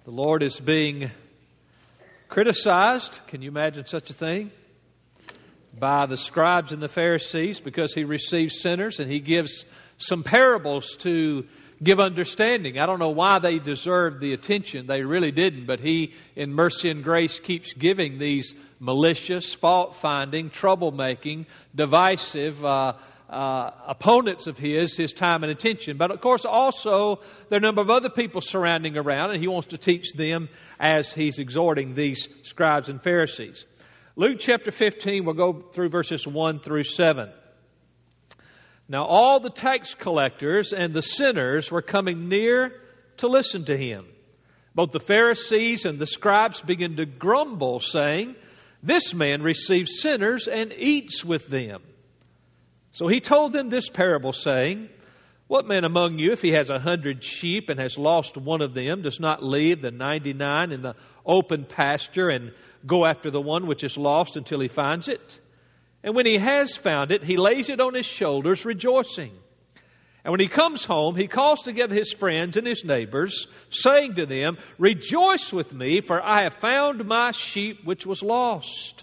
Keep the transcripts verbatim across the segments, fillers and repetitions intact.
The Lord is being criticized, can you imagine such a thing, by the scribes and the Pharisees because He receives sinners, and He gives some parables to give understanding. I don't know why they deserved the attention. They really didn't, but He, in mercy and grace, keeps giving these malicious, fault-finding, troublemaking, divisive uh, uh, opponents of His, His time and attention. But of course also there are a number of other people surrounding around, and He wants to teach them as He's exhorting these scribes and Pharisees. Luke chapter fifteen, we'll go through verses one through seven. Now all the tax collectors and the sinners were coming near to listen to Him. Both the Pharisees and the scribes began to grumble, saying, "This man receives sinners and eats with them." So He told them this parable, saying, "What man among you, if he has a hundred sheep and has lost one of them, does not leave the ninety-nine in the open pasture and go after the one which is lost until he finds it? And when he has found it, he lays it on his shoulders, rejoicing. And when he comes home, he calls together his friends and his neighbors, saying to them, 'Rejoice with me, for I have found my sheep which was lost.'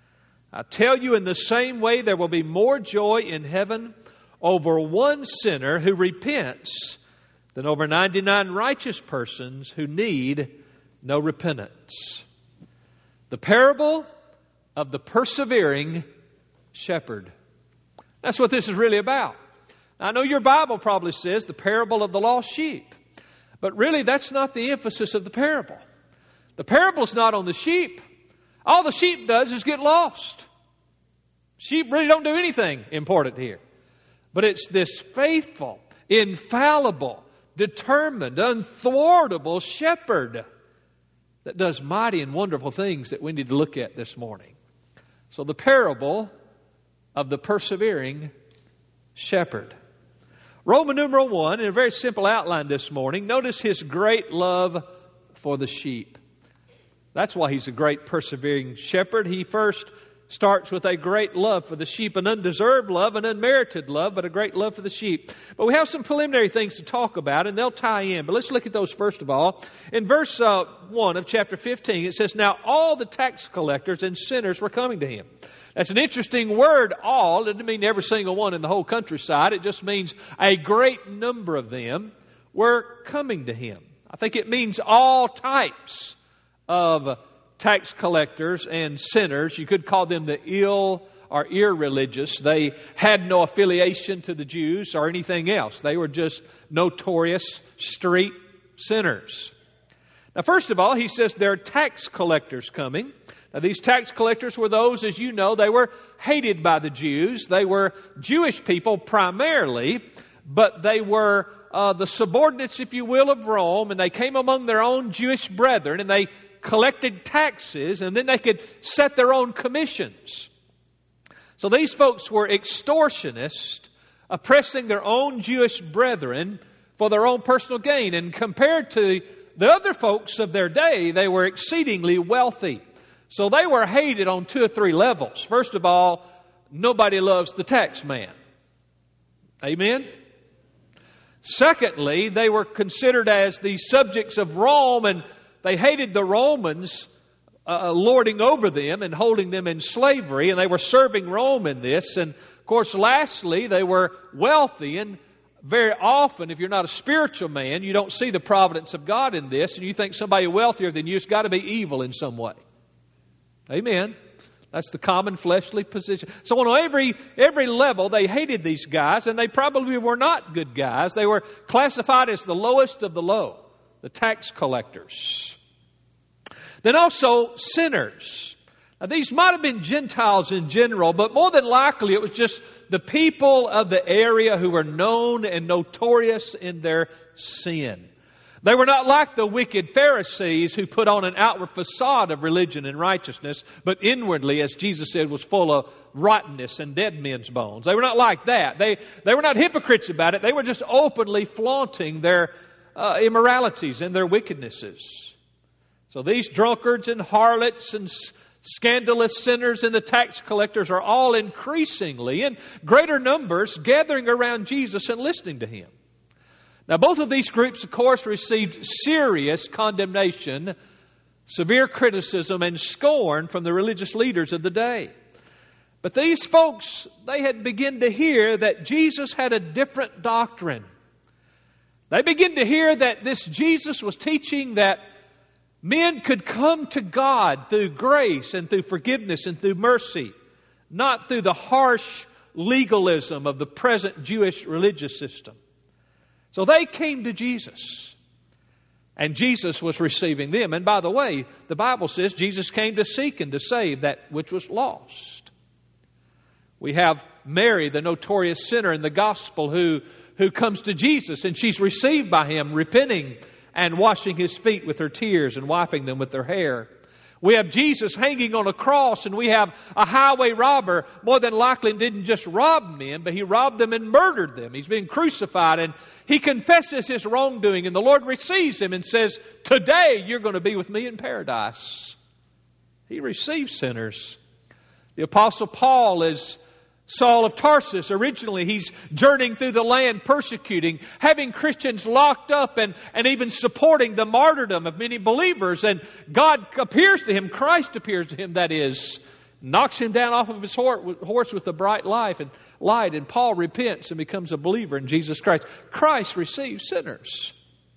I tell you, in the same way, there will be more joy in heaven over one sinner who repents than over ninety-nine righteous persons who need no repentance." The parable of the persevering shepherd. That's what this is really about. I know your Bible probably says the parable of the lost sheep, but really that's not the emphasis of the parable. The parable is not on the sheep. All the sheep does is get lost. Sheep really don't do anything important here. But it's this faithful, infallible, determined, unthwartable shepherd that does mighty and wonderful things that we need to look at this morning. So the parable of the persevering shepherd. Roman numeral one, in a very simple outline this morning, notice His great love for the sheep. That's why He's a great persevering shepherd. He first starts with a great love for the sheep, an undeserved love, an unmerited love, but a great love for the sheep. But we have some preliminary things to talk about, and they'll tie in. But let's look at those first of all. In verse uh, one of chapter fifteen, it says, "Now all the tax collectors and sinners were coming to Him." That's an interesting word, all. It doesn't mean every single one in the whole countryside. It just means a great number of them were coming to Him. I think it means all types of tax collectors and sinners. You could call them the ill or irreligious. They had no affiliation to the Jews or anything else. They were just notorious street sinners. Now, first of all, he says there are tax collectors coming. Now, these tax collectors were those, as you know, they were hated by the Jews. They were Jewish people primarily, but they were uh, the subordinates, if you will, of Rome, and they came among their own Jewish brethren, and they collected taxes, and then they could set their own commissions. So these folks were extortionists, oppressing their own Jewish brethren for their own personal gain. And compared to the other folks of their day, they were exceedingly wealthy. So they were hated on two or three levels. First of all, nobody loves the tax man. Amen? Secondly, they were considered as the subjects of Rome, and they hated the Romans uh, lording over them and holding them in slavery, and they were serving Rome in this. And of course, lastly, they were wealthy, and very often, if you're not a spiritual man, you don't see the providence of God in this, and you think somebody wealthier than you has got to be evil in some way. Amen. That's the common fleshly position. So on every every level, they hated these guys, and they probably were not good guys. They were classified as the lowest of the low, the tax collectors. Then also sinners. Now, these might have been Gentiles in general, but more than likely it was just the people of the area who were known and notorious in their sin. They were not like the wicked Pharisees who put on an outward facade of religion and righteousness, but inwardly, as Jesus said, was full of rottenness and dead men's bones. They were not like that. They, they were not hypocrites about it. They were just openly flaunting their uh, immoralities and their wickednesses. So these drunkards and harlots and scandalous sinners and the tax collectors are all increasingly in greater numbers gathering around Jesus and listening to Him. Now, both of these groups, of course, received serious condemnation, severe criticism, and scorn from the religious leaders of the day. But these folks, they had begun to hear that Jesus had a different doctrine. They began to hear that this Jesus was teaching that men could come to God through grace and through forgiveness and through mercy, not through the harsh legalism of the present Jewish religious system. So they came to Jesus, and Jesus was receiving them. And by the way, the Bible says Jesus came to seek and to save that which was lost. We have Mary, the notorious sinner in the gospel, who, who comes to Jesus, and she's received by Him, repenting and washing His feet with her tears and wiping them with her hair. We have Jesus hanging on a cross, and we have a highway robber, more than likely didn't just rob men, but he robbed them and murdered them. He's been crucified, and he confesses his wrongdoing, and the Lord receives him and says, "Today you're going to be with me in paradise." He receives sinners. The Apostle Paul is Saul of Tarsus. Originally, he's journeying through the land, persecuting, having Christians locked up, and, and even supporting the martyrdom of many believers. And God appears to him, Christ appears to him, that is, knocks him down off of his horse with a bright light, and light. And Paul repents and becomes a believer in Jesus Christ. Christ receives sinners.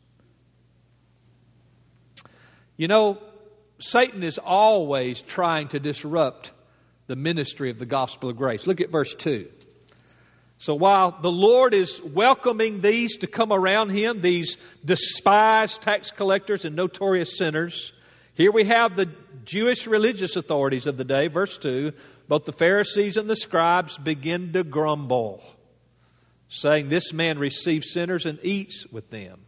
You know, Satan is always trying to disrupt the ministry of the gospel of grace. Look at verse two. So while the Lord is welcoming these to come around Him, these despised tax collectors and notorious sinners, here we have the Jewish religious authorities of the day. Verse two, both the Pharisees and the scribes begin to grumble, saying, "This man receives sinners and eats with them."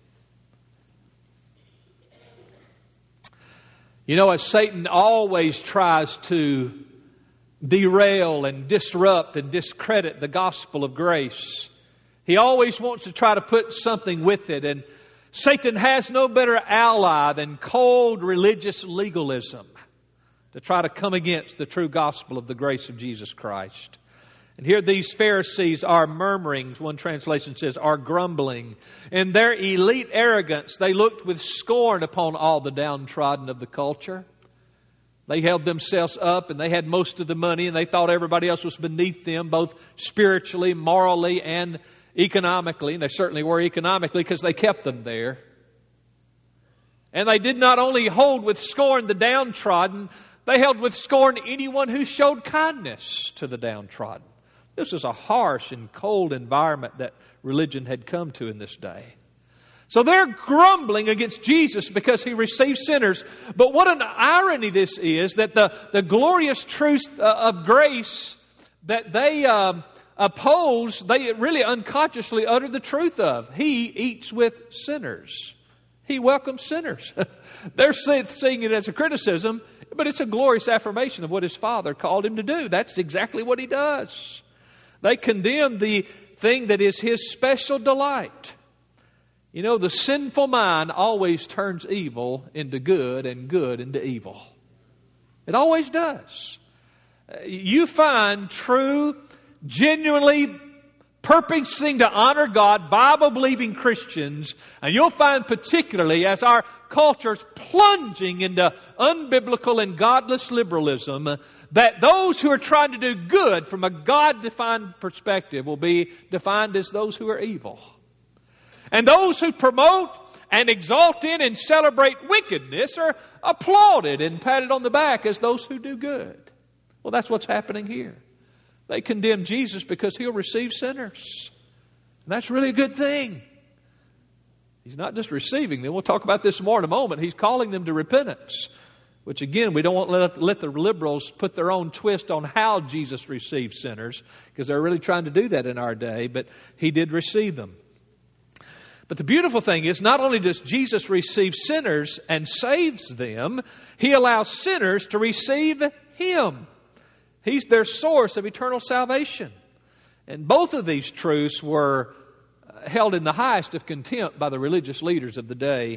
You know, as Satan always tries to derail and disrupt and discredit the gospel of grace, he always wants to try to put something with it. And Satan has no better ally than cold religious legalism to try to come against the true gospel of the grace of Jesus Christ. And here these Pharisees are murmuring, one translation says, are grumbling. In their elite arrogance, they looked with scorn upon all the downtrodden of the culture. They held themselves up, and they had most of the money, and they thought everybody else was beneath them, both spiritually, morally, and economically. And they certainly were economically, because they kept them there. And they did not only hold with scorn the downtrodden, they held with scorn anyone who showed kindness to the downtrodden. This was a harsh and cold environment that religion had come to in this day. So they're grumbling against Jesus because He receives sinners. But what an irony this is, that the, the glorious truth of grace that they uh, oppose, they really unconsciously utter the truth of. He eats with sinners. He welcomes sinners. They're seeing it as a criticism, but it's a glorious affirmation of what His Father called Him to do. That's exactly what He does. They condemn the thing that is His special delight. You know, the sinful mind always turns evil into good and good into evil. It always does. You find true, genuinely purposing to honor God, Bible-believing Christians, and you'll find particularly as our culture is plunging into unbiblical and godless liberalism, that those who are trying to do good from a God-defined perspective will be defined as those who are evil. And those who promote and exalt in and celebrate wickedness are applauded and patted on the back as those who do good. Well, that's what's happening here. They condemn Jesus because He'll receive sinners. And that's really a good thing. He's not just receiving them. We'll talk about this more in a moment. He's calling them to repentance. Which again, we don't want to let, let the liberals put their own twist on how Jesus received sinners, because they're really trying to do that in our day, but He did receive them. But the beautiful thing is, not only does Jesus receive sinners and saves them, He allows sinners to receive Him. He's their source of eternal salvation. And both of these truths were held in the highest of contempt by the religious leaders of the day.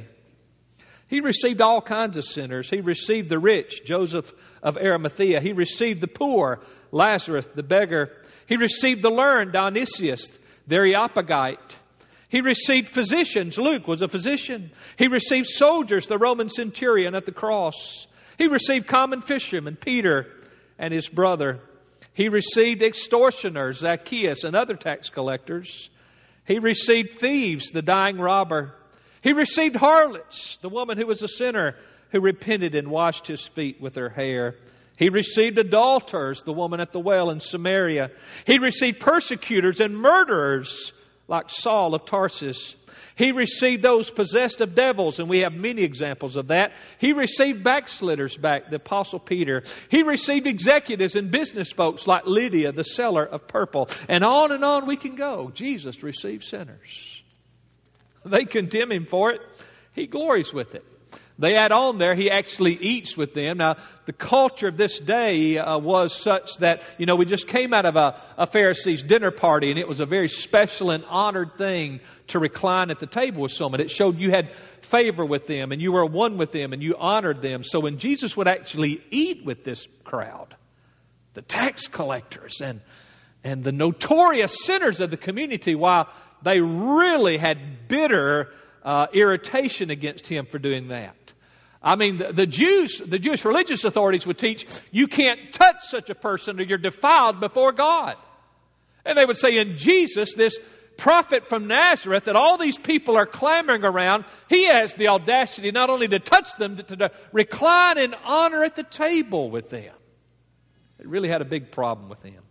He received all kinds of sinners. He received the rich, Joseph of Arimathea. He received the poor, Lazarus, the beggar. He received the learned, Dionysius, the Areopagite. He received physicians. Luke was a physician. He received soldiers, the Roman centurion at the cross. He received common fishermen, Peter and his brother. He received extortioners, Zacchaeus and other tax collectors. He received thieves, the dying robber. He received harlots, the woman who was a sinner who repented and washed his feet with her hair. He received adulterers, the woman at the well in Samaria. He received persecutors and murderers like Saul of Tarsus. He received those possessed of devils, and we have many examples of that. He received backsliders back, the Apostle Peter. He received executives and business folks like Lydia, the seller of purple. And on and on we can go. Jesus received sinners. They condemn him for it. He glories with it. They add on there, he actually eats with them. Now, the culture of this day uh, was such that, you know, we just came out of a, a Pharisee's dinner party, and it was a very special and honored thing to recline at the table with someone. It showed you had favor with them, and you were one with them, and you honored them. So when Jesus would actually eat with this crowd, the tax collectors and, and the notorious sinners of the community, while they really had bitter uh, irritation against him for doing that. I mean, the, the Jews, the Jewish religious authorities would teach, you can't touch such a person or you're defiled before God. And they would say, in Jesus, this prophet from Nazareth that all these people are clamoring around, he has the audacity not only to touch them, but to, to recline in honor at the table with them. It really had a big problem with him.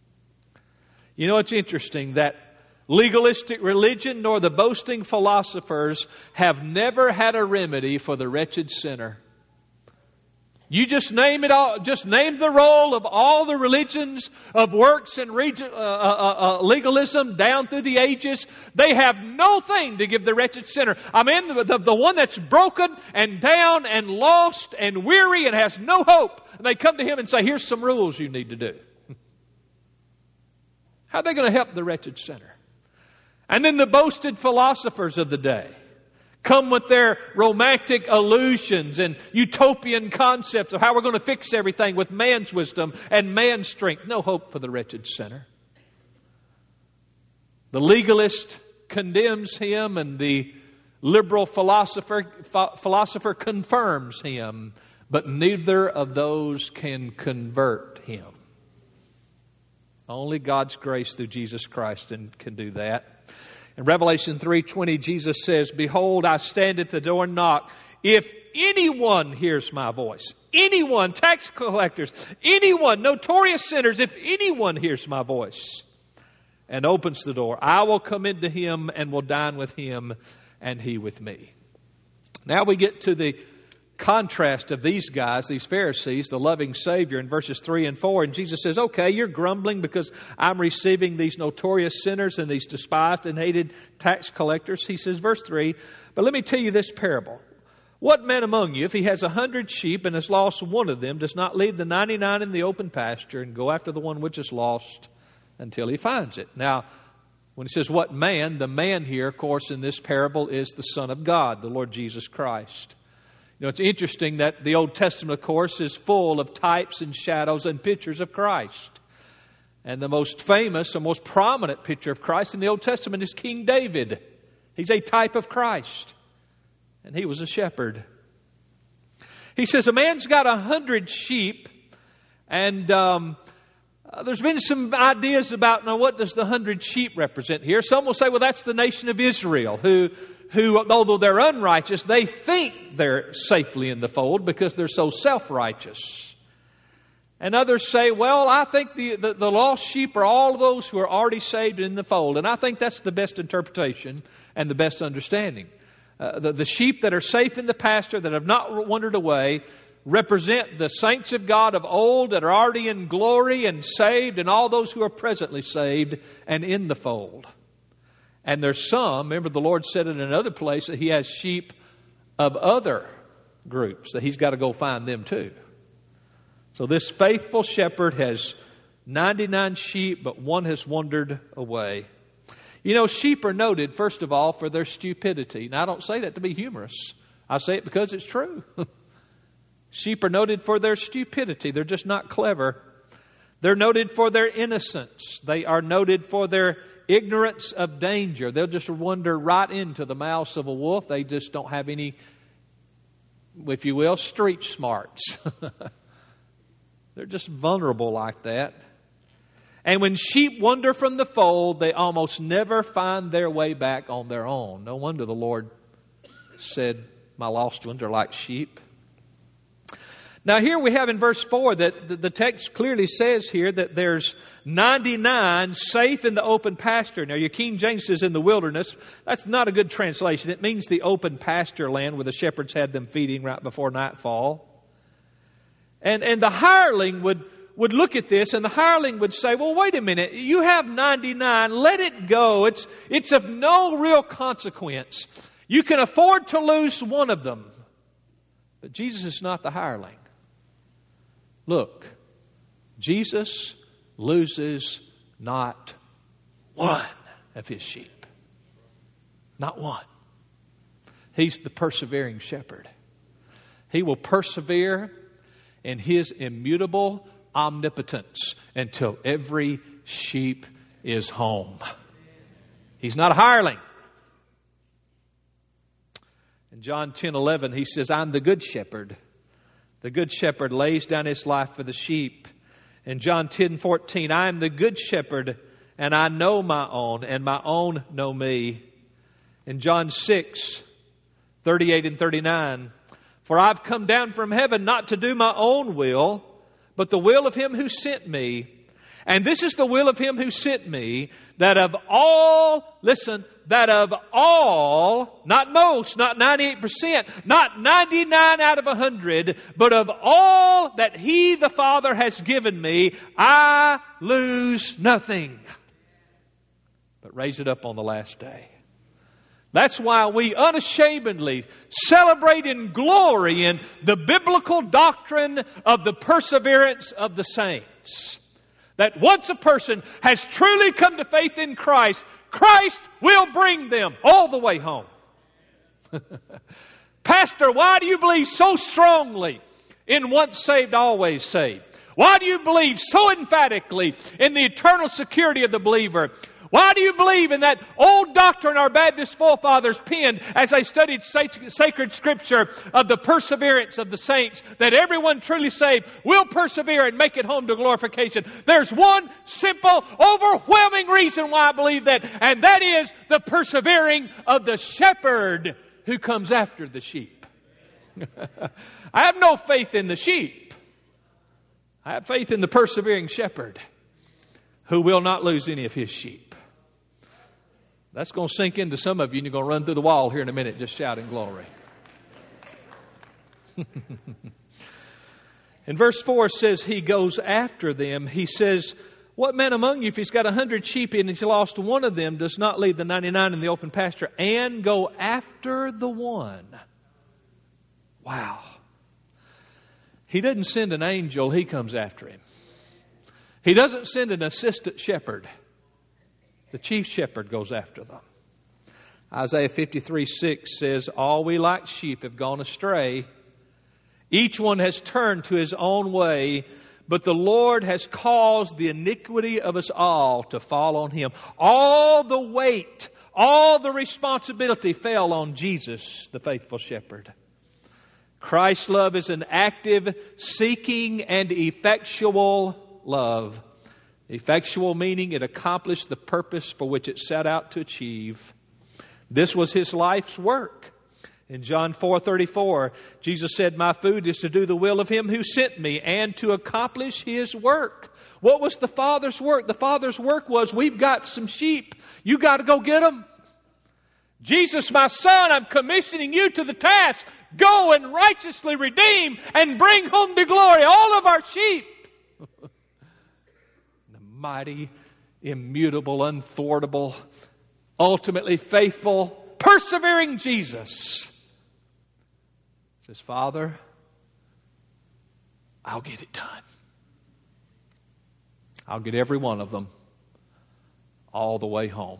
You know, it's interesting that legalistic religion nor the boasting philosophers have never had a remedy for the wretched sinner. You just name it all, just name the roll of all the religions of works and region, uh, uh, uh, legalism down through the ages. They have no thing to give the wretched sinner. I mean, the, the, the one that's broken and down and lost and weary and has no hope. And they come to him and say, here's some rules you need to do. How are they going to help the wretched sinner? And then the boasted philosophers of the day come with their romantic illusions and utopian concepts of how we're going to fix everything with man's wisdom and man's strength. No hope for the wretched sinner. The legalist condemns him, and the liberal philosopher, philosopher confirms him, but neither of those can convert him. Only God's grace through Jesus Christ can do that. In Revelation three twenty, Jesus says, behold, I stand at the door and knock. If anyone hears my voice, anyone, tax collectors, anyone, notorious sinners, if anyone hears my voice and opens the door, I will come into him and will dine with him and he with me. Now we get to the contrast of these guys, these Pharisees, the loving Savior in verses three and four. And Jesus says, okay, you're grumbling because I'm receiving these notorious sinners and these despised and hated tax collectors. He says, verse three, but let me tell you this parable. What man among you, if he has a hundred sheep and has lost one of them, does not leave the ninety-nine in the open pasture and go after the one which is lost until he finds it? Now, when he says what man, the man here, of course, in this parable is the Son of God, the Lord Jesus Christ. You know, it's interesting that the Old Testament, of course, is full of types and shadows and pictures of Christ. And the most famous or most prominent picture of Christ in the Old Testament is King David. He's a type of Christ. And he was a shepherd. He says, a man's got a hundred sheep, and um, uh, there's been some ideas about, now, what does the hundred sheep represent here? Some will say, well, that's the nation of Israel, who... who, although they're unrighteous, they think they're safely in the fold because they're so self-righteous. And others say, well, I think the, the, the lost sheep are all those who are already saved in the fold. And I think that's the best interpretation and the best understanding. Uh, the, the sheep that are safe in the pasture, that have not wandered away, represent the saints of God of old that are already in glory and saved, and all those who are presently saved and in the fold. And there's some, remember the Lord said in another place that he has sheep of other groups, that he's got to go find them too. So this faithful shepherd has ninety-nine sheep, but one has wandered away. You know, sheep are noted, first of all, for their stupidity. Now, I don't say that to be humorous. I say it because it's true. Sheep are noted for their stupidity. They're just not clever. They're noted for their innocence. They are noted for their ignorance of danger. They'll just wander right into the mouth of a wolf. They just don't have any, if you will, street smarts. They're just vulnerable like that. And when sheep wander from the fold, they almost never find their way back on their own. No wonder the Lord said, my lost ones are like sheep. Now here we have in verse four that the text clearly says here that there's ninety-nine safe in the open pasture. Now your King James says in the wilderness. That's not a good translation. It means the open pasture land where the shepherds had them feeding right before nightfall. And, and the hireling would, would look at this, and the hireling would say, well, wait a minute, you have ninety-nine, let it go. It's, it's of no real consequence. You can afford to lose one of them. But Jesus is not the hireling. Look, Jesus loses not one of his sheep. Not one. He's the persevering shepherd. He will persevere in his immutable omnipotence until every sheep is home. He's not a hireling. In John ten eleven, he says, I'm the good shepherd. The good shepherd lays down his life for the sheep. In John ten fourteen, I am the good shepherd, and I know my own, and my own know me. In John six thirty-eight and thirty-nine, for I've come down from heaven not to do my own will, but the will of him who sent me. And this is the will of him who sent me, that of all, listen, that of all, not most, not ninety-eight percent, not ninety-nine out of one hundred, but of all that he, the Father, has given me, I lose nothing, but raise it up on the last day. That's why we unashamedly celebrate in glory in the biblical doctrine of the perseverance of the saints. That once a person has truly come to faith in Christ, Christ will bring them all the way home. Pastor, why do you believe so strongly in once saved, always saved? Why do you believe so emphatically in the eternal security of the believer? Why do you believe in that old doctrine our Baptist forefathers penned as they studied sacred scripture of the perseverance of the saints, that everyone truly saved will persevere and make it home to glorification? There's one simple, overwhelming reason why I believe that, and that is the persevering of the shepherd who comes after the sheep. I have no faith in the sheep. I have faith in the persevering shepherd who will not lose any of his sheep. That's going to sink into some of you, and you're going to run through the wall here in a minute just shouting glory. In verse four it says, he goes after them. He says, what man among you, if he's got a hundred sheep and he's lost one of them, does not leave the ninety-nine in the open pasture and go after the one? Wow. He doesn't send an angel, he comes after him. He doesn't send an assistant shepherd. The chief shepherd goes after them. Isaiah fifty-three six says, all we like sheep have gone astray. Each one has turned to his own way, but the Lord has caused the iniquity of us all to fall on him. All the weight, all the responsibility fell on Jesus, the faithful shepherd. Christ's love is an active, seeking, and effectual love. Effectual meaning it accomplished the purpose for which it set out to achieve. This was his life's work. In John four thirty-four, Jesus said, my food is to do the will of him who sent me and to accomplish his work. What was the Father's work? The Father's work was, we've got some sheep. You got to go get them. Jesus, my son, I'm commissioning you to the task. Go and righteously redeem and bring home to glory all of our sheep. Mighty, immutable, unthwartable, ultimately faithful, persevering Jesus says, Father, I'll get it done. I'll get every one of them all the way home.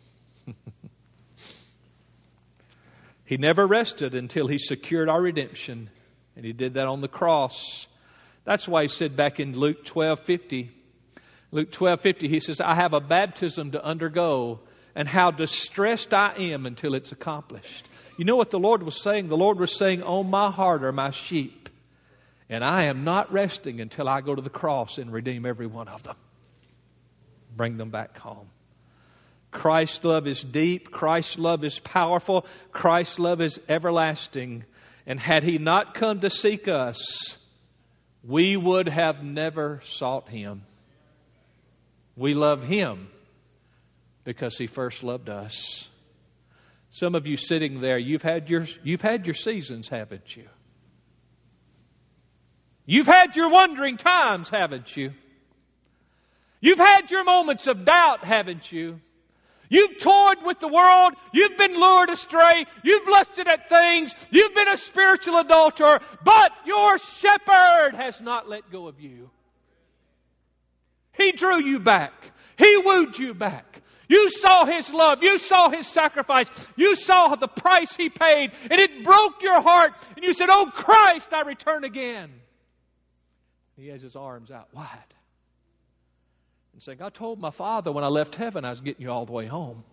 He never rested until he secured our redemption, and he did that on the cross. That's why he said back in Luke twelve fifty, Luke twelve fifty, he says, I have a baptism to undergo, and how distressed I am until it's accomplished. You know what the Lord was saying? The Lord was saying, on my heart are my sheep, and I am not resting until I go to the cross and redeem every one of them. Bring them back home. Christ's love is deep. Christ's love is powerful. Christ's love is everlasting. And had He not come to seek us, we would have never sought Him. We love Him because He first loved us. Some of you sitting there, you've had your, you've had your seasons, haven't you? You've had your wandering times, haven't you? You've had your moments of doubt, haven't you? You've toyed with the world. You've been lured astray. You've lusted at things. You've been a spiritual adulterer. But your shepherd has not let go of you. He drew you back. He wooed you back. You saw His love. You saw His sacrifice. You saw the price He paid. And it broke your heart. And you said, oh Christ, I return again. He has His arms out wide. And saying, I told my Father when I left heaven I was getting you all the way home.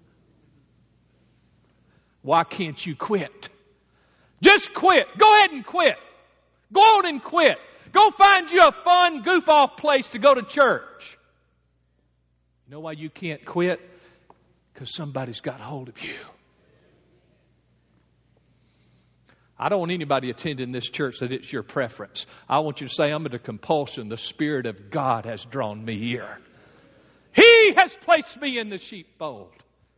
Why can't you quit? Just quit. Go ahead and quit. Go on and quit. Go find you a fun, goof-off place to go to church. You know why you can't quit? Because somebody's got hold of you. I don't want anybody attending this church that it's your preference. I want you to say, I'm under compulsion. The Spirit of God has drawn me here. He has placed me in the sheepfold.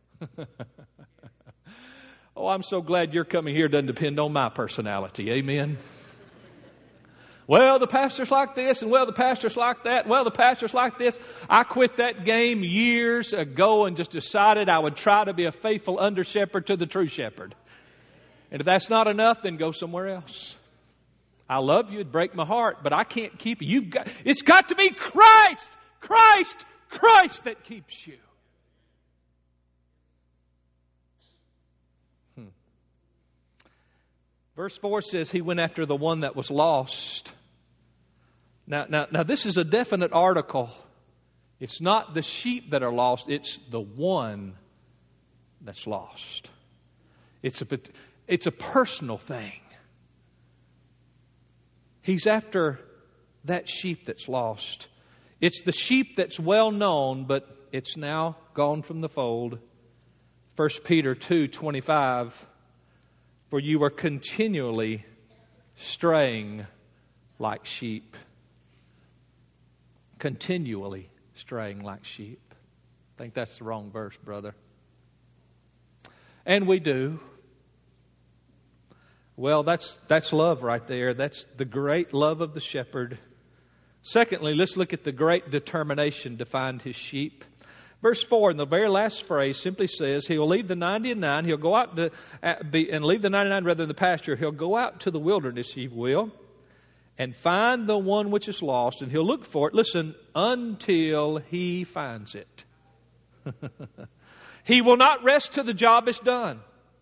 Oh, I'm so glad you're coming here. Doesn't depend on my personality. Amen. Well, the pastor's like this, and well, the pastor's like that. Well, the pastor's like this. I quit that game years ago and just decided I would try to be a faithful under-shepherd to the true shepherd. And if that's not enough, then go somewhere else. I love you. It'd break my heart, but I can't keep you. You've got, it's got to be Christ, Christ, Christ that keeps you. Hmm. Verse four says, He went after the one that was lost. Now, now, now, this is a definite article. It's not the sheep that are lost. It's the one that's lost. It's a It's a personal thing. He's after that sheep that's lost. It's the sheep that's well known, but it's now gone from the fold. First Peter two twenty-five, for you are continually straying like sheep. Continually straying like sheep. I think that's the wrong verse, brother. And we do. Well, that's that's love right there. That's the great love of the shepherd. Secondly, let's look at the great determination to find his sheep. Verse four, in the very last phrase, simply says, He'll leave the ninety and nine. He'll go out to, uh, be, and leave the ninety-nine rather than the pasture. He'll go out to the wilderness, He will, and find the one which is lost. And He'll look for it, listen, until He finds it. He will not rest till the job is done.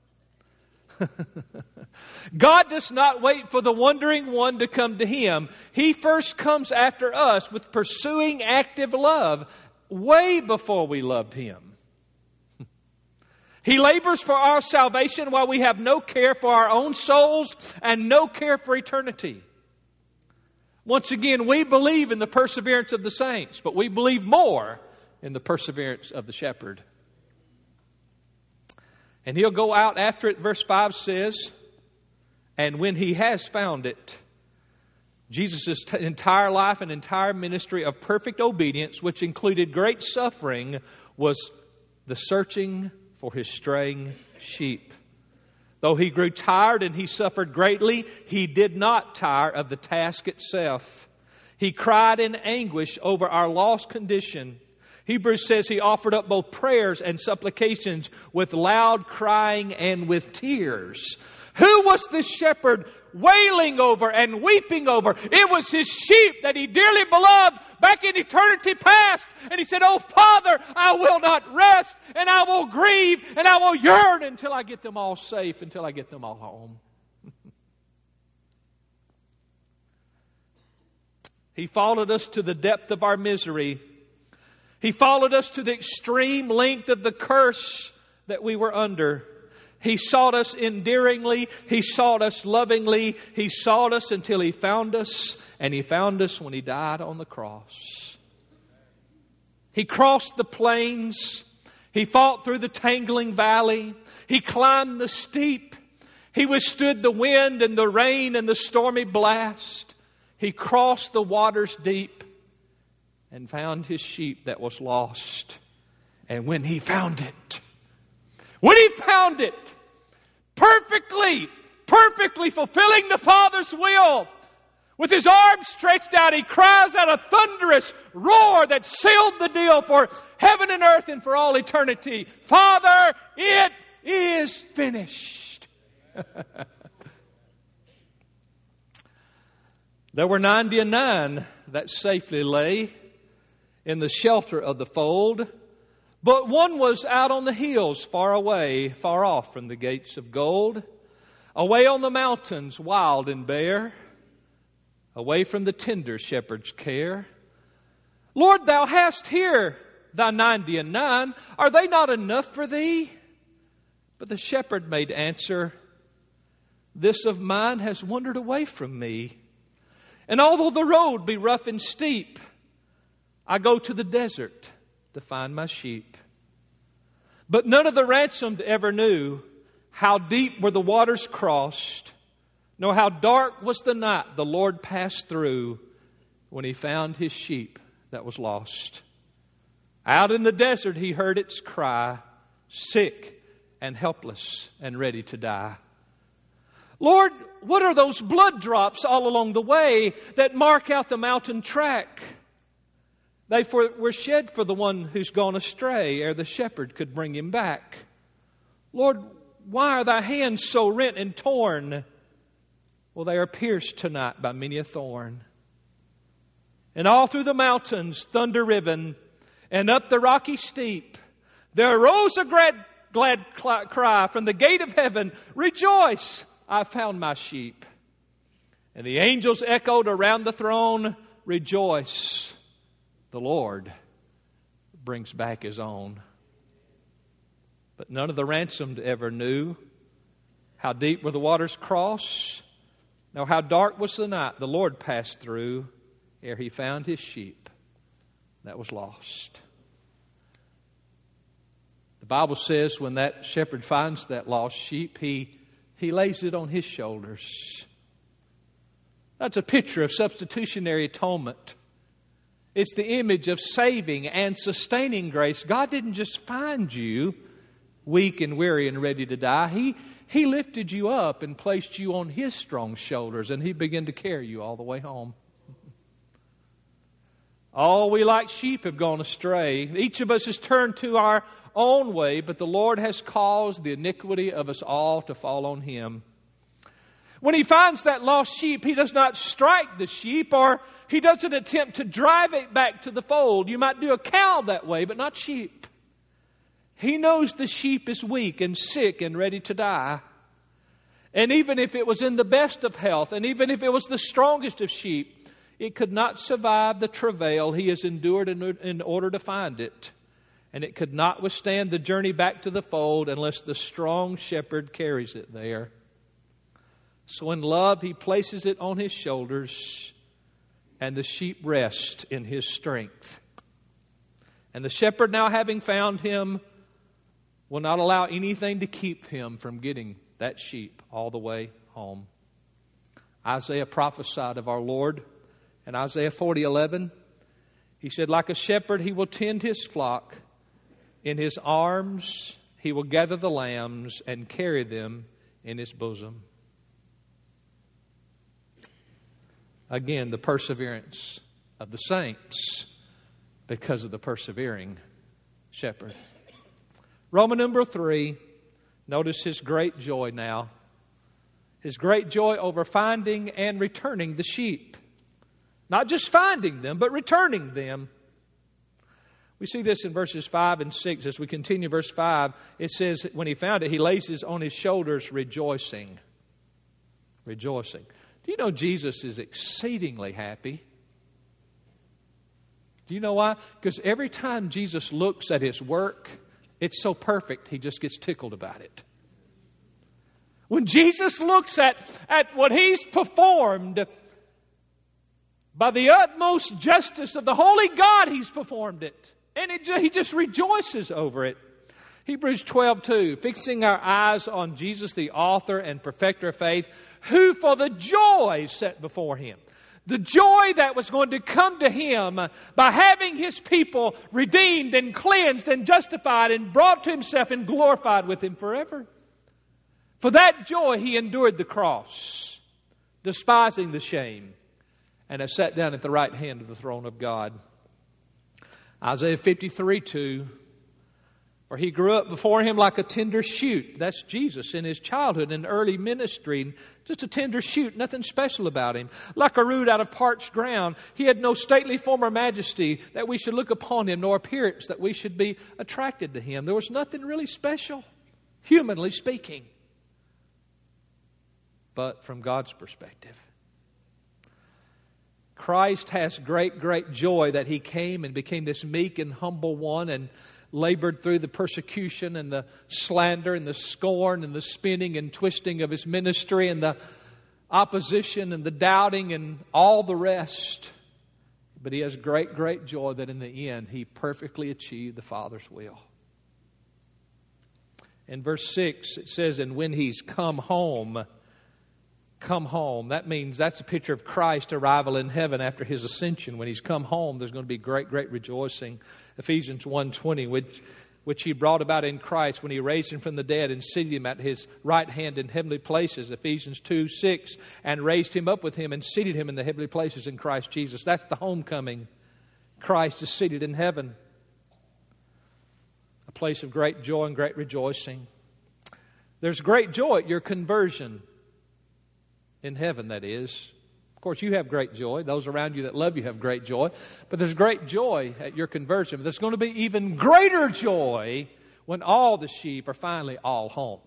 God does not wait for the wandering one to come to Him. He first comes after us with pursuing active love way before we loved Him. He labors for our salvation while we have no care for our own souls and no care for eternity. Once again, we believe in the perseverance of the saints, but we believe more in the perseverance of the shepherd. And He'll go out after it, verse five says, and when He has found it, Jesus' t- entire life and entire ministry of perfect obedience, which included great suffering, was the searching for His straying sheep. Though He grew tired and He suffered greatly, He did not tire of the task itself. He cried in anguish over our lost condition. Hebrews says He offered up both prayers and supplications with loud crying and with tears. Who was this shepherd wailing over and weeping over? It was His sheep that He dearly beloved back in eternity past. And He said, oh Father, I will not rest, and I will grieve, and I will yearn until I get them all safe, until I get them all home. He followed us to the depth of our misery He followed us to the extreme length of the curse that we were under. He sought us endearingly. He sought us lovingly. He sought us until He found us. And He found us when He died on the cross. He crossed the plains. He fought through the tangling valley. He climbed the steep. He withstood the wind and the rain and the stormy blast. He crossed the waters deep and found His sheep that was lost. And when He found it, when He found it, perfectly, perfectly fulfilling the Father's will, with His arms stretched out, He cries out a thunderous roar that sealed the deal for heaven and earth and for all eternity. Father, it is finished. There were ninety and nine that safely lay in the shelter of the fold, but one was out on the hills far away, far off from the gates of gold, away on the mountains wild and bare, away from the tender shepherd's care. Lord, Thou hast here Thy ninety and nine. Are they not enough for Thee? But the shepherd made answer, this of mine has wandered away from me. And although the road be rough and steep, I go to the desert to find my sheep. But none of the ransomed ever knew how deep were the waters crossed, nor how dark was the night the Lord passed through when He found His sheep that was lost. Out in the desert He heard its cry, sick and helpless and ready to die. Lord, what are those blood drops all along the way that mark out the mountain track? They for, were shed for the one who's gone astray, ere the shepherd could bring him back. Lord, why are Thy hands so rent and torn? Well, they are pierced tonight by many a thorn. And all through the mountains, thunder riven, and up the rocky steep, there arose a glad, glad cry from the gate of heaven, rejoice! I found my sheep. And the angels echoed around the throne, rejoice, the Lord brings back His own. But none of the ransomed ever knew how deep were the waters crossed, nor how dark was the night the Lord passed through ere He found His sheep that was lost. The Bible says when that shepherd finds that lost sheep, he He lays it on His shoulders. That's a picture of substitutionary atonement. It's the image of saving and sustaining grace. God didn't just find you weak and weary and ready to die. He, he lifted you up and placed you on His strong shoulders, and He began to carry you all the way home. All we like sheep have gone astray. Each of us has turned to our own way, but the Lord has caused the iniquity of us all to fall on Him. When He finds that lost sheep, He does not strike the sheep, or He doesn't attempt to drive it back to the fold. You might do a cow that way, but not sheep. He knows the sheep is weak and sick and ready to die. And even if it was in the best of health, and even if it was the strongest of sheep, it could not survive the travail He has endured in, in order to find it. And it could not withstand the journey back to the fold unless the strong shepherd carries it there. So in love, He places it on His shoulders, and the sheep rest in His strength. And the shepherd, now having found him, will not allow anything to keep him from getting that sheep all the way home. Isaiah prophesied of our Lord in Isaiah forty eleven. He said, like a shepherd, He will tend His flock. In His arms, He will gather the lambs and carry them in His bosom. Again, the perseverance of the saints because of the persevering shepherd. Roman number three, notice his great joy now. His great joy over finding and returning the sheep. Not just finding them, but returning them. We see this in verses five and six. As we continue verse five, it says, when He found it, He lays it on His shoulders, rejoicing. Rejoicing. Do you know Jesus is exceedingly happy? Do you know why? Because every time Jesus looks at His work, it's so perfect, He just gets tickled about it. When Jesus looks at, at what He's performed, by the utmost justice of the holy God, He's performed it. And it, He just rejoices over it. Hebrews twelve two, fixing our eyes on Jesus, the author and perfecter of faith, who for the joy set before Him, the joy that was going to come to Him by having His people redeemed and cleansed and justified and brought to Himself and glorified with Him forever. For that joy He endured the cross, despising the shame, and has sat down at the right hand of the throne of God. Isaiah fifty-three two, for He grew up before Him like a tender shoot. That's Jesus in His childhood and early ministry. Just a tender shoot, nothing special about Him. Like a root out of parched ground. He had no stately form or majesty that we should look upon Him, nor appearance that we should be attracted to Him. There was nothing really special, humanly speaking. But from God's perspective, Christ has great, great joy that He came and became this meek and humble one and labored through the persecution and the slander and the scorn and the spinning and twisting of His ministry and the opposition and the doubting and all the rest. But He has great, great joy that in the end He perfectly achieved the Father's will. In verse six it says, and when He's come home, come home. That means that's a picture of Christ's arrival in heaven after His ascension. When He's come home, there's going to be great, great rejoicing. Ephesians one twenty, which, which He brought about in Christ when He raised Him from the dead and seated Him at His right hand in heavenly places. Ephesians two six, and raised Him up with Him and seated Him in the heavenly places in Christ Jesus. That's the homecoming. Christ is seated in heaven. A place of great joy and great rejoicing. There's great joy at your conversion. In heaven, that is. Of course, you have great joy. Those around you that love you have great joy. But there's great joy at your conversion. But there's going to be even greater joy when all the sheep are finally all home.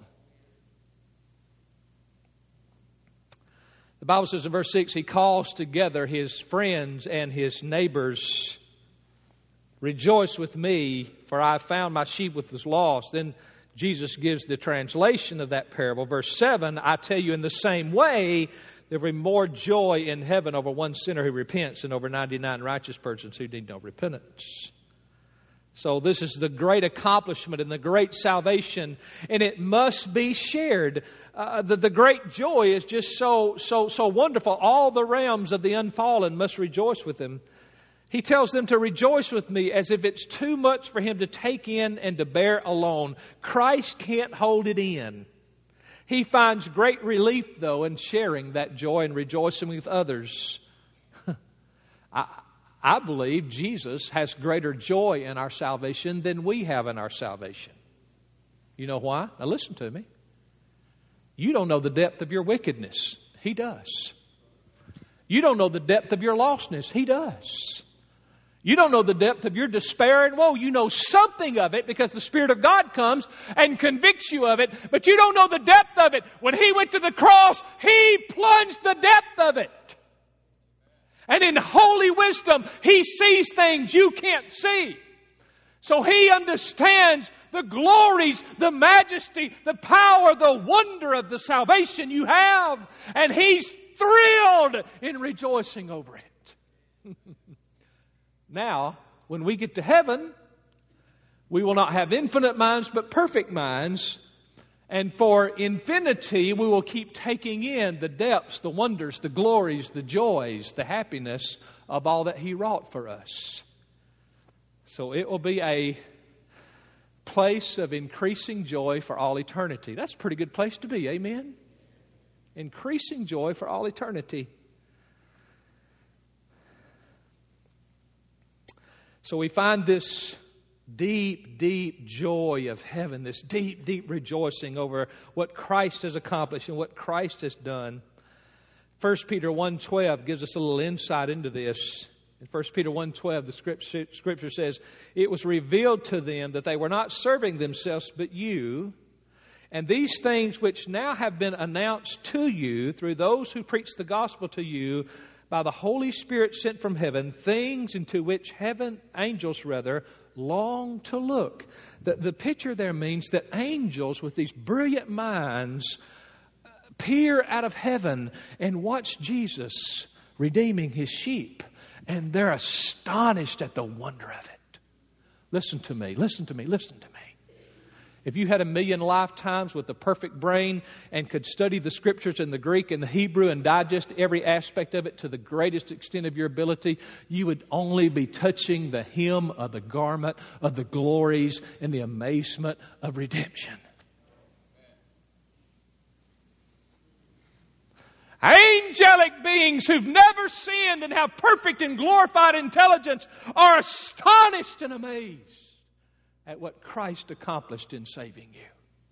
The Bible says in verse six, He calls together His friends and His neighbors. Rejoice with me, for I have found my sheep which was lost. Then Jesus gives the translation of that parable. Verse seven, I tell you in the same way, there will be more joy in heaven over one sinner who repents than over ninety-nine righteous persons who need no repentance. So this is the great accomplishment and the great salvation, and it must be shared. Uh, the, the great joy is just so, so, so wonderful. All the realms of the unfallen must rejoice with Him. He tells them to rejoice with me as if it's too much for Him to take in and to bear alone. Christ can't hold it in. He finds great relief, though, in sharing that joy and rejoicing with others. I, I believe Jesus has greater joy in our salvation than we have in our salvation. You know why? Now listen to me. You don't know the depth of your wickedness. He does. You don't know the depth of your lostness. He does. You don't know the depth of your despair and woe. You know something of it because the Spirit of God comes and convicts you of it, but you don't know the depth of it. When He went to the cross, He plunged the depth of it. And in holy wisdom, He sees things you can't see. So He understands the glories, the majesty, the power, the wonder of the salvation you have. And He's thrilled in rejoicing over it. Now, when we get to heaven, we will not have infinite minds, but perfect minds. And for infinity, we will keep taking in the depths, the wonders, the glories, the joys, the happiness of all that He wrought for us. So it will be a place of increasing joy for all eternity. That's a pretty good place to be, amen? Increasing joy for all eternity. So we find this deep, deep joy of heaven, this deep, deep rejoicing over what Christ has accomplished and what Christ has done. First Peter one twelve gives us a little insight into this. In First Peter one twelve, the scripture, scripture says, it was revealed to them that they were not serving themselves but you, and these things which now have been announced to you through those who preach the gospel to you by the Holy Spirit sent from heaven, things into which heaven, angels rather, long to look. The, the picture there means that angels with these brilliant minds peer out of heaven and watch Jesus redeeming His sheep. And they're astonished at the wonder of it. Listen to me, listen to me, listen to me. If you had a million lifetimes with a perfect brain and could study the Scriptures in the Greek and the Hebrew and digest every aspect of it to the greatest extent of your ability, you would only be touching the hem of the garment of the glories and the amazement of redemption. Angelic beings who've never sinned and have perfect and glorified intelligence are astonished and amazed at what Christ accomplished in saving you.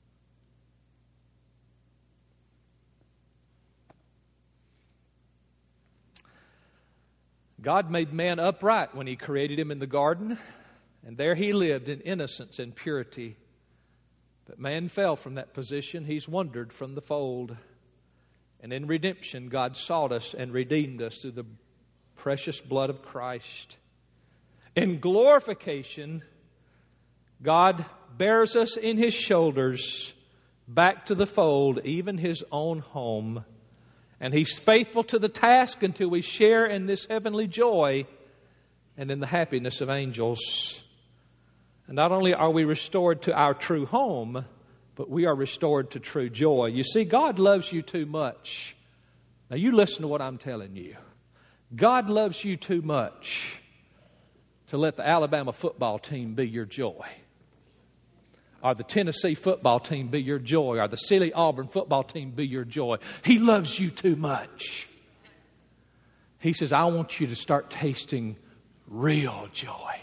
God made man upright when He created him in the garden, and there he lived in innocence and purity. But man fell from that position. He's wandered from the fold. And in redemption, God sought us and redeemed us through the precious blood of Christ. In glorification, God bears us in His shoulders back to the fold, even His own home. And He's faithful to the task until we share in this heavenly joy and in the happiness of angels. And not only are we restored to our true home, but we are restored to true joy. You see, God loves you too much. Now you listen to what I'm telling you. God loves you too much to let the Alabama football team be your joy, or the Tennessee football team be your joy, or the Sealy Auburn football team be your joy. He loves you too much. He says, I want you to start tasting real joy.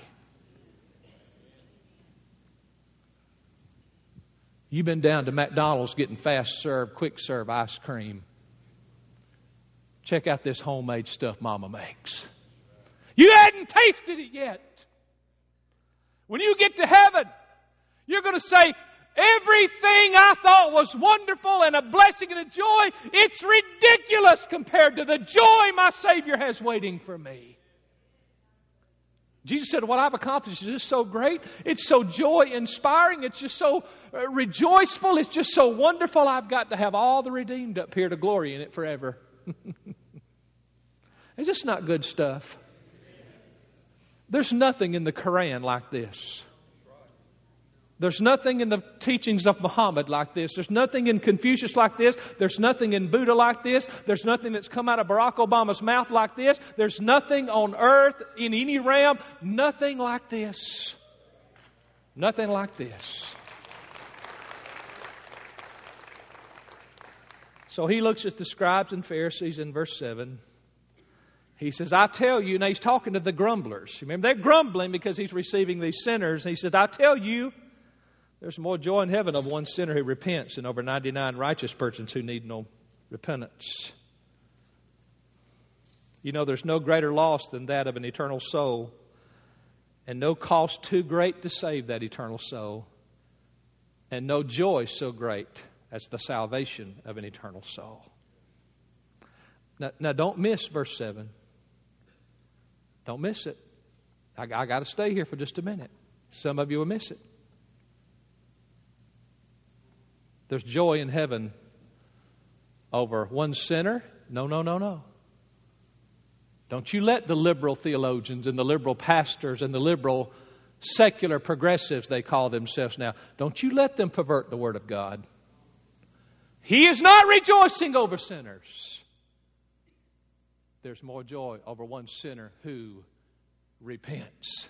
You've been down to McDonald's getting fast serve, quick serve ice cream. Check out this homemade stuff Mama makes. You hadn't tasted it yet. When you get to heaven, you're going to say, everything I thought was wonderful and a blessing and a joy, it's ridiculous compared to the joy my Savior has waiting for me. Jesus said, what I've accomplished is just so great. It's so joy-inspiring. It's just so uh, rejoiceful. It's just so wonderful. I've got to have all the redeemed up here to glory in it forever. It's just not good stuff. There's nothing in the Quran like this. There's nothing in the teachings of Muhammad like this. There's nothing in Confucius like this. There's nothing in Buddha like this. There's nothing that's come out of Barack Obama's mouth like this. There's nothing on earth in any realm, nothing like this. Nothing like this. So he looks at the scribes and Pharisees in verse seven. He says, I tell you, and he's talking to the grumblers. Remember, they're grumbling because he's receiving these sinners. And he says, I tell you, there's more joy in heaven of one sinner who repents than over ninety-nine righteous persons who need no repentance. You know, there's no greater loss than that of an eternal soul, and no cost too great to save that eternal soul, and no joy so great as the salvation of an eternal soul. Now, now don't miss verse seven. Don't miss it. I, I got to stay here for just a minute. Some of you will miss it. There's joy in heaven over one sinner. No, no, no, no. Don't you let the liberal theologians and the liberal pastors and the liberal secular progressives, they call themselves now, don't you let them pervert the Word of God. He is not rejoicing over sinners. There's more joy over one sinner who repents.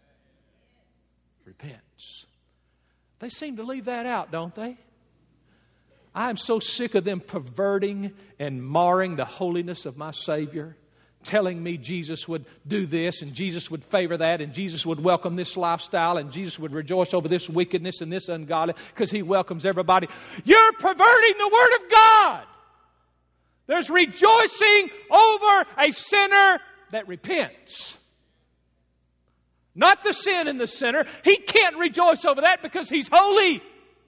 Repents. They seem to leave that out, don't they? I'm so sick of them perverting and marring the holiness of my Savior, telling me Jesus would do this and Jesus would favor that and Jesus would welcome this lifestyle and Jesus would rejoice over this wickedness and this ungodly because He welcomes everybody. You're perverting the Word of God. There's rejoicing over a sinner that repents. Not the sin in the sinner. He can't rejoice over that because he's holy.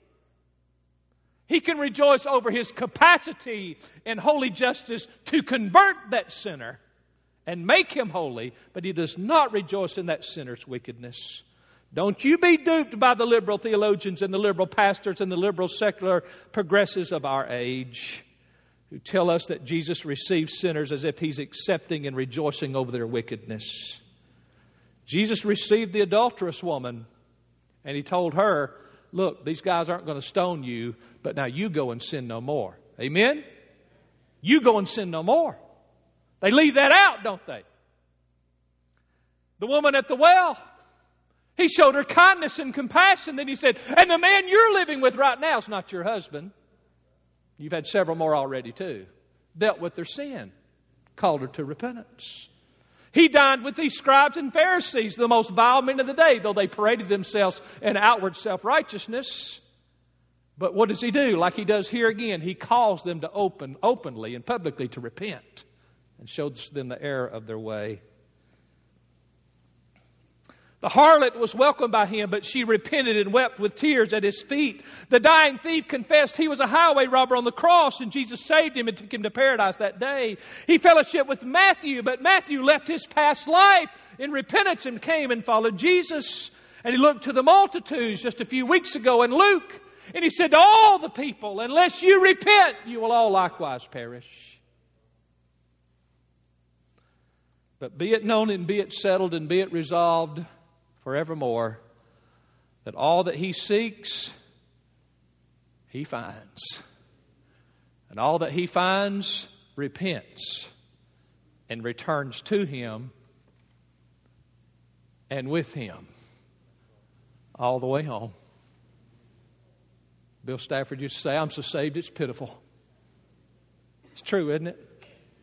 He can rejoice over his capacity in holy justice to convert that sinner and make him holy, but he does not rejoice in that sinner's wickedness. Don't you be duped by the liberal theologians and the liberal pastors and the liberal secular progressives of our age who tell us that Jesus receives sinners as if he's accepting and rejoicing over their wickedness. Jesus received the adulterous woman, and he told her, look, these guys aren't going to stone you, but now you go and sin no more. Amen? You go and sin no more. They leave that out, don't they? The woman at the well, he showed her kindness and compassion. Then he said, and the man you're living with right now is not your husband. You've had several more already too. Dealt with their sin. Called her to repentance. He dined with these scribes and Pharisees, the most vile men of the day, though they paraded themselves in outward self-righteousness. But what does he do? Like he does here again, he calls them to open openly and publicly to repent and shows them the error of their way. The harlot was welcomed by him, but she repented and wept with tears at his feet. The dying thief confessed he was a highway robber on the cross, and Jesus saved him and took him to paradise that day. He fellowshiped with Matthew, but Matthew left his past life in repentance and came and followed Jesus. And he looked to the multitudes just a few weeks ago in Luke, and he said to all the people, unless you repent, you will all likewise perish. But be it known and be it settled and be it resolved forevermore, that all that he seeks, he finds. And all that he finds, repents and returns to him and with him all the way home. Bill Stafford used to say, I'm so saved it's pitiful. It's true, isn't it?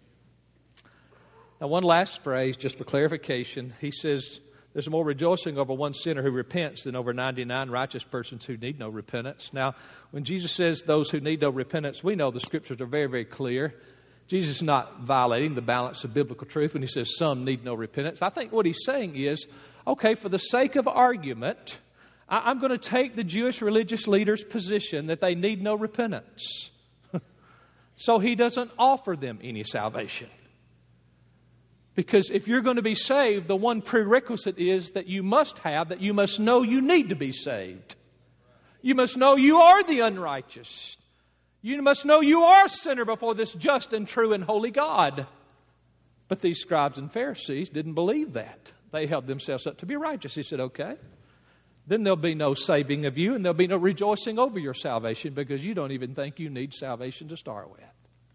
Now, one last phrase, just for clarification. He says, there's more rejoicing over one sinner who repents than over ninety-nine righteous persons who need no repentance. Now, when Jesus says those who need no repentance, we know the Scriptures are very, very clear. Jesus is not violating the balance of biblical truth when he says some need no repentance. I think what he's saying is, okay, for the sake of argument, I'm going to take the Jewish religious leaders' position that they need no repentance. So he doesn't offer them any salvation. Because if you're going to be saved, the one prerequisite is that you must have, that you must know you need to be saved. You must know you are the unrighteous. You must know you are a sinner before this just and true and holy God. But these scribes and Pharisees didn't believe that. They held themselves up to be righteous. He said, okay, then there'll be no saving of you and there'll be no rejoicing over your salvation because you don't even think you need salvation to start with.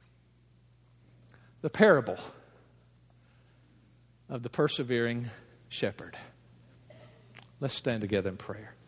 The parable of the persevering shepherd. Let's stand together in prayer.